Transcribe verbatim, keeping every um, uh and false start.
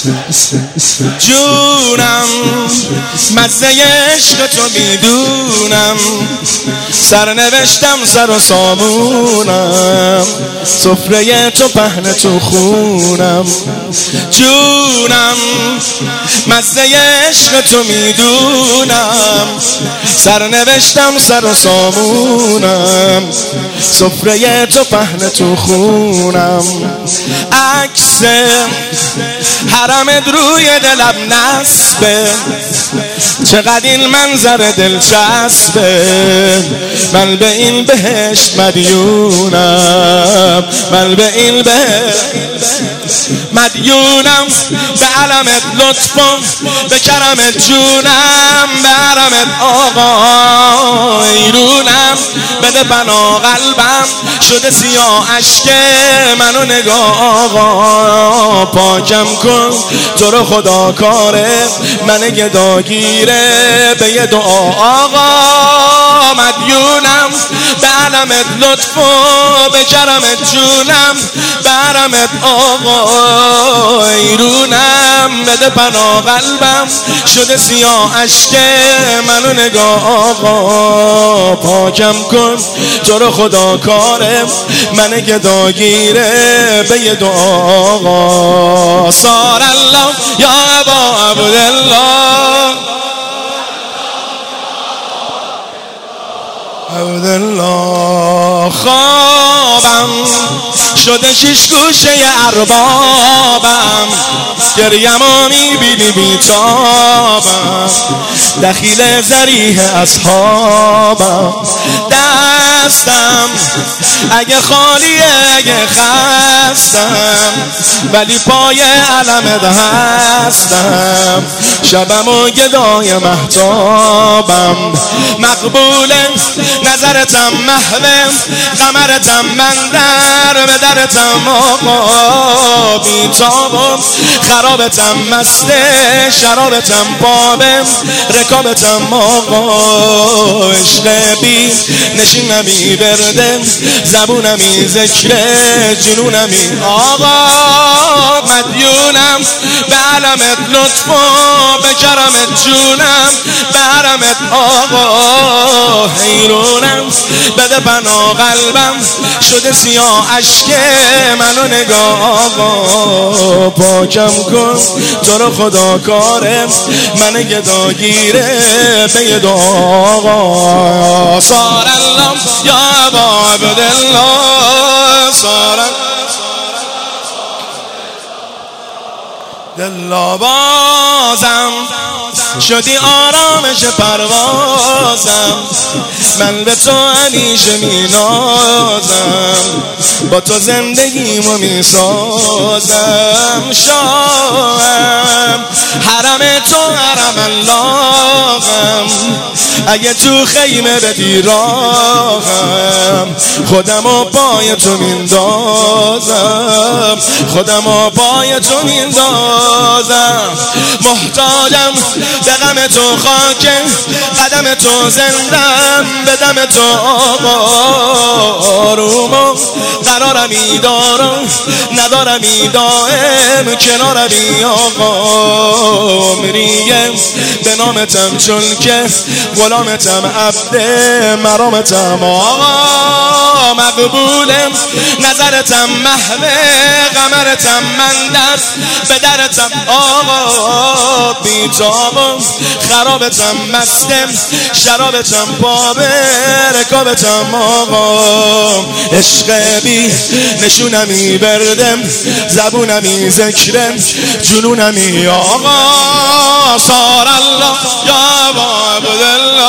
جونم مزه عشق تو میدونم، سرنوشتم سر و سامونم، سفره تو پهن تو خونم. جونم مزه عشق تو میدونم، سرنوشتم سر و سامونم، سفره تو پهن تو خونم. عکس حرمت روی دلم نصبه، چقدر این منظر دلچسبه، من به این بهشت مدیونم، من به این بهشت مدیونم. به علمت لطفم، به کرمت جونم، به حرمت آقا ایرونم. بده بنا قلبم شده سیاه اشک منو نگاه آقا، پاکم کن تو رو خدا کاره من گداگیره، به یه دعا آقا مدیونم. به علمت لطف و به کرمت جونم، به حرمت آقا ایرونم. بده پناه قلبم شده سیاه اشک منو نگاه آقا، پاکم کن تو رو خدا کاره من گداگیره، به یه دعا آقا. صار الله یا ابا عبدالله، عبدالله. خوابم شده شیش گوشه اربابم، گریمو میبینی بیتابم، دخیل ذریح اصحابم. دستم اگه خالیه اگه خستم، ولی پای علمت هستم، شبم و گدای مهتابم. مقبوله نظرتم محوه، قمرتم من در به درتم آقا بیتابم. خرابتم مسته، شرابتم بابم، رکابتم آقا عشق بی نشینمی برده، زبونمی ذکره جنونمی آقا مدیونم. به علمت لطف و به کرمت جونم، به حرمت آقا حیرونم. بده پناه قلبم شده سیاه اشک منو نگاه آقا، پاکم کن تو رو خدا کاره من گداگیره، به یه دعا آقا. صار الله یا ابا عبدالله، صار دلابازم شدی آرامش پروازم، من به تو همیشه مینازم، با تو زندگیمو میسازم. شاهم حرم تو حرم اللهم، اگه تو خیمه بدی راهم، خودمو پای تو میندازم، خودمو پای تو میندازم. محتاجم به غم تو خاکه، قدم تو زندم، به دم تو آقا آرومم. قرارمی دارم ندارمی دائم، کنارمی آقا عمریم. به نامتم چون که غلامتم عبد مرامتم آقا مقبولم. نظرتم محوه، قمرتم من دست، به درتم آقا بیتابم. خرابتم مستم، شرابتم بابه، رکابتم آقا عشق بی نشونمی بردم، زبونمی ذکرم جنونمی آقا. صار الله یا ابا عبدالله.